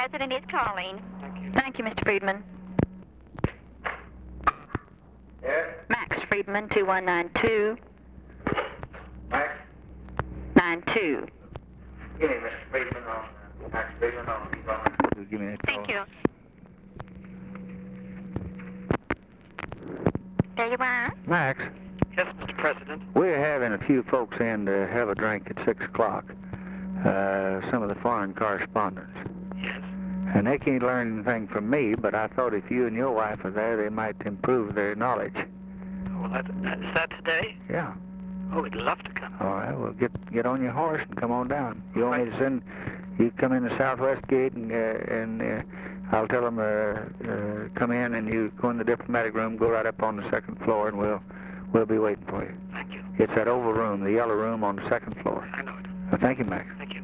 President is calling. Thank you, Mr. Friedman. Yes? Max Friedman, 2192. Max? 92. Give me Mr. Friedman on Max Friedman on. He's on. Give me that call. Thank you. There you are. Max, Yes, Mr. President. we're having a few folks in to have a drink at 6 o'clock. Some of the foreign correspondents. Yes. And they can't learn anything from me, but I thought if you and your wife are there, they might improve their knowledge. Well, is that today? Yeah. Oh, we'd love to come. All right, well, get on your horse and come on down. You want me to send, you come in the southwest gate and I'll tell them come in and you go in the diplomatic room, go right up on the second floor and we'll be waiting for you. Thank you. It's that oval room, the yellow room on the second floor. I know it. Thank you, Max. Thank you.